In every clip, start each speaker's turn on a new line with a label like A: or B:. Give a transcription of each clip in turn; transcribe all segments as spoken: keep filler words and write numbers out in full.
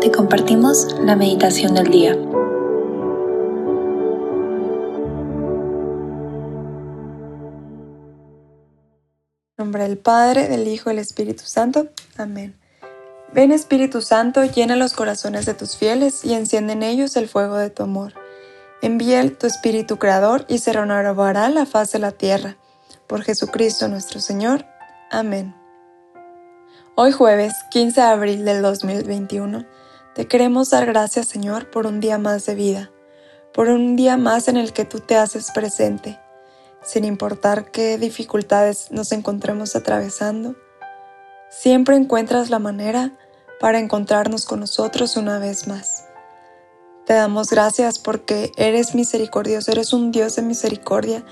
A: te compartimos la meditación del día.
B: En nombre del Padre, del Hijo y del Espíritu Santo. Amén. Ven, Espíritu Santo, llena los corazones de tus fieles y enciende en ellos el fuego de tu amor. Envía tu Espíritu Creador y se renovará la faz de la tierra. Por Jesucristo nuestro Señor. Amén. Hoy jueves, quince de abril del dos mil veintiuno, te queremos dar gracias, Señor, por un día más de vida, por un día más en el que tú te haces presente, sin importar qué dificultades nos encontremos atravesando. Siempre encuentras la manera para encontrarnos con nosotros una vez más. Te damos gracias porque eres misericordioso, eres un Dios de misericordia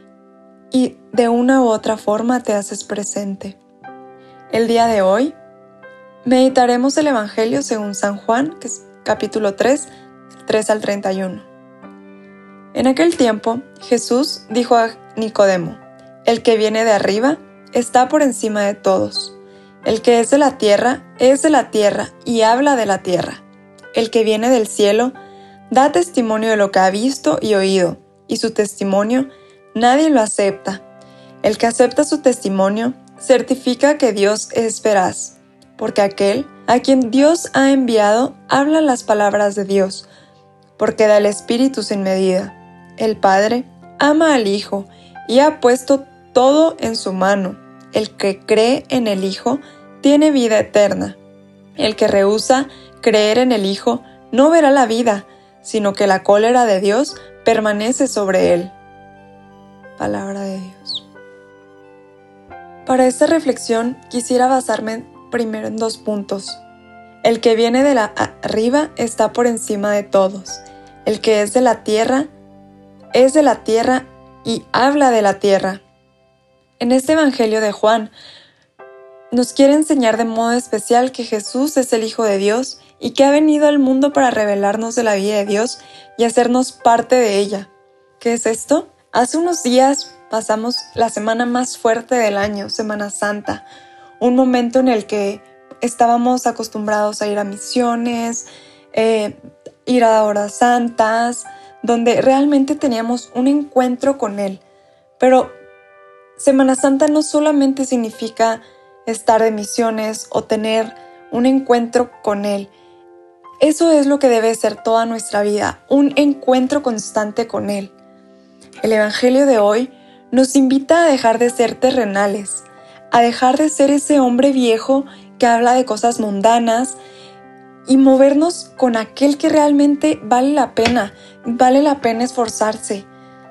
B: y de una u otra forma te haces presente. El día de hoy meditaremos el Evangelio según San Juan, que es capítulo tres, tres al treinta y uno. En aquel tiempo, Jesús dijo a Nicodemo: el que viene de arriba está por encima de todos. El que es de la tierra es de la tierra y habla de la tierra. El que viene del cielo da testimonio de lo que ha visto y oído, y su testimonio nadie lo acepta. El que acepta su testimonio certifica que Dios es veraz, porque aquel a quien Dios ha enviado habla las palabras de Dios, porque da el Espíritu sin medida. El Padre ama al Hijo y ha puesto todo en su mano. El que cree en el Hijo tiene vida eterna. El que rehúsa creer en el Hijo no verá la vida, sino que la cólera de Dios permanece sobre él. Palabra de Dios. Para esta reflexión quisiera basarme primero en dos puntos. El que viene de la arriba está por encima de todos. El que es de la tierra es de la tierra y habla de la tierra. En este Evangelio de Juan nos quiere enseñar de modo especial que Jesús es el Hijo de Dios y que ha venido al mundo para revelarnos de la vida de Dios y hacernos parte de ella. ¿Qué es esto? Hace unos días pasamos la semana más fuerte del año, Semana Santa, un momento en el que estábamos acostumbrados a ir a misiones, eh, ir a horas santas, donde realmente teníamos un encuentro con Él. Pero Semana Santa no solamente significa estar de misiones o tener un encuentro con Él. Eso es lo que debe ser toda nuestra vida, un encuentro constante con Él. El Evangelio de hoy nos invita a dejar de ser terrenales, a dejar de ser ese hombre viejo que habla de cosas mundanas y movernos con aquel que realmente vale la pena, vale la pena esforzarse.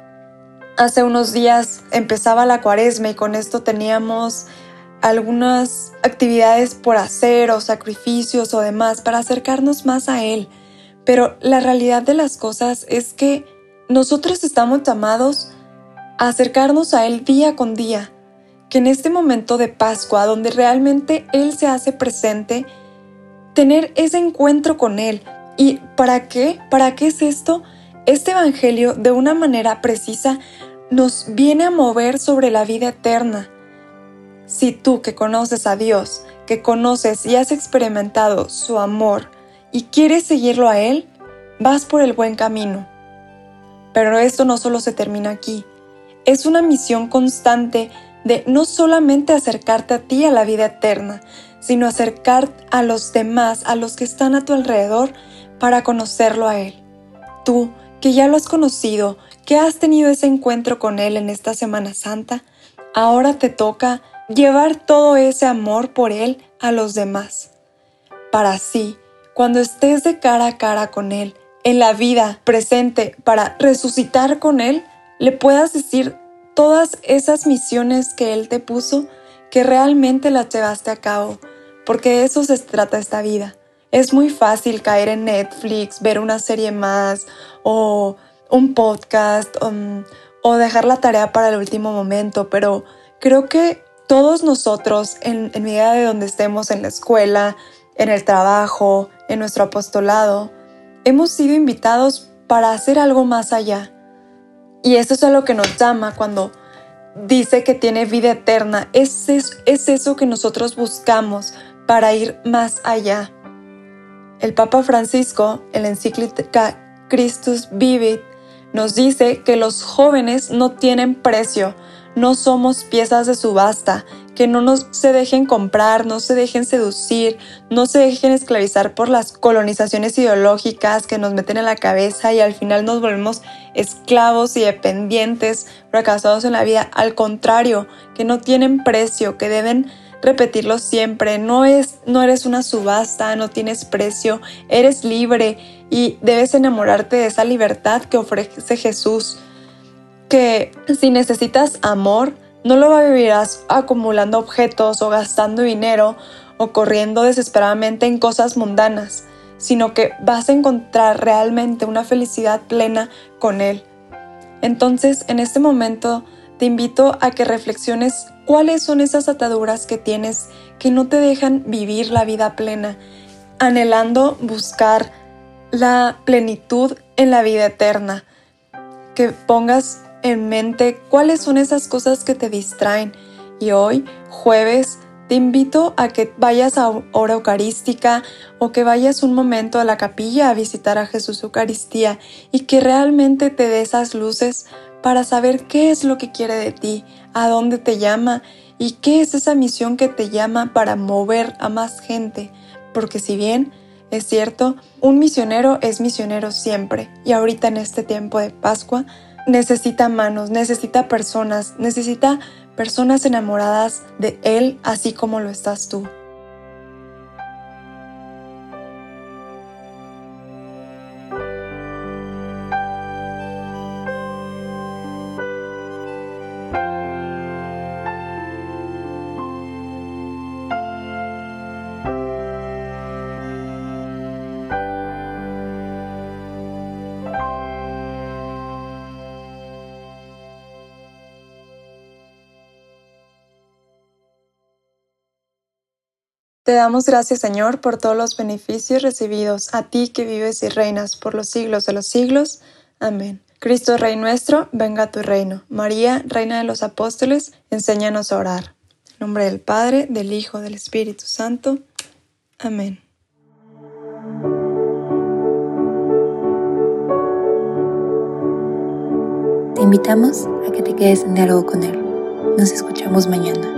B: Hace unos días empezaba la Cuaresma y con esto teníamos algunas actividades por hacer o sacrificios o demás para acercarnos más a Él. Pero la realidad de las cosas es que nosotros estamos llamados a acercarnos a Él día con día, que en este momento de Pascua, donde realmente Él se hace presente, tener ese encuentro con Él. ¿Y para qué? ¿Para qué es esto? Este Evangelio, de una manera precisa, nos viene a mover sobre la vida eterna. Si tú que conoces a Dios, que conoces y has experimentado su amor y quieres seguirlo a Él, vas por el buen camino. Pero esto no solo se termina aquí. Es una misión constante de no solamente acercarte a ti a la vida eterna, sino acercar a los demás, a los que están a tu alrededor, para conocerlo a Él. Tú, que ya lo has conocido, que has tenido ese encuentro con Él en esta Semana Santa, ahora te toca llevar todo ese amor por Él a los demás. Para así, cuando estés de cara a cara con Él, en la vida presente, para resucitar con Él, le puedas decir todas esas misiones que Él te puso, que realmente las llevaste a cabo, porque de eso se trata esta vida. Es muy fácil caer en Netflix, ver una serie más, o un podcast, um, o dejar la tarea para el último momento, pero creo que todos nosotros, en, en medida de donde estemos, en la escuela, en el trabajo, en nuestro apostolado, hemos sido invitados para hacer algo más allá. Y eso es a lo que nos llama cuando dice que tiene vida eterna. Es, es, es eso que nosotros buscamos para ir más allá. El Papa Francisco, en la encíclica Christus Vivit, nos dice que los jóvenes no tienen precio, no somos piezas de subasta, que no nos se dejen comprar, no se dejen seducir, no se dejen esclavizar por las colonizaciones ideológicas que nos meten en la cabeza y al final nos volvemos esclavos y dependientes, fracasados en la vida. Al contrario, que no tienen precio, que deben repetirlo siempre. No es, no eres una subasta, no tienes precio, eres libre y debes enamorarte de esa libertad que ofrece Jesús. Que si necesitas amor, no lo vivirás acumulando objetos o gastando dinero o corriendo desesperadamente en cosas mundanas, sino que vas a encontrar realmente una felicidad plena con Él. Entonces, en este momento, te invito a que reflexiones cuáles son esas ataduras que tienes que no te dejan vivir la vida plena, anhelando buscar la plenitud en la vida eterna. Que pongas en mente cuáles son esas cosas que te distraen. Y hoy, jueves, te invito a que vayas a hora eucarística o que vayas un momento a la capilla a visitar a Jesús Eucaristía y que realmente te dé esas luces para saber qué es lo que quiere de ti, a dónde te llama y qué es esa misión que te llama para mover a más gente. Porque si bien es cierto, un misionero es misionero siempre y ahorita en este tiempo de Pascua necesita manos, necesita personas, necesita personas enamoradas de Él así como lo estás tú. Te damos gracias, Señor, por todos los beneficios recibidos, a ti que vives y reinas por los siglos de los siglos. Amén. Cristo Rey nuestro, venga a tu reino. María, Reina de los Apóstoles, enséñanos a orar. En nombre del Padre, del Hijo, del Espíritu Santo. Amén.
A: Te invitamos a que te quedes en diálogo con Él. Nos escuchamos mañana.